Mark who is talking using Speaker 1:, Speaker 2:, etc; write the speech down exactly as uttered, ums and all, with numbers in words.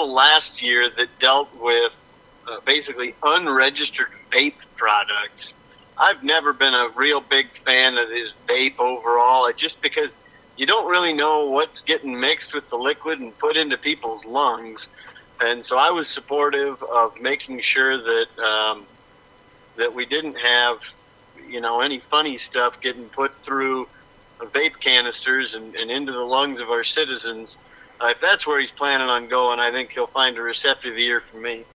Speaker 1: bill last year that dealt with uh, basically unregistered vape products. I've never been a real big fan of this vape overall, just because you don't really know what's getting mixed with the liquid and put into people's lungs. And so I was supportive of making sure that um, that we didn't have, you know, any funny stuff getting put through vape canisters and, and into the lungs of our citizens. Uh, if that's where he's planning on going, I think he'll find a receptive ear from me.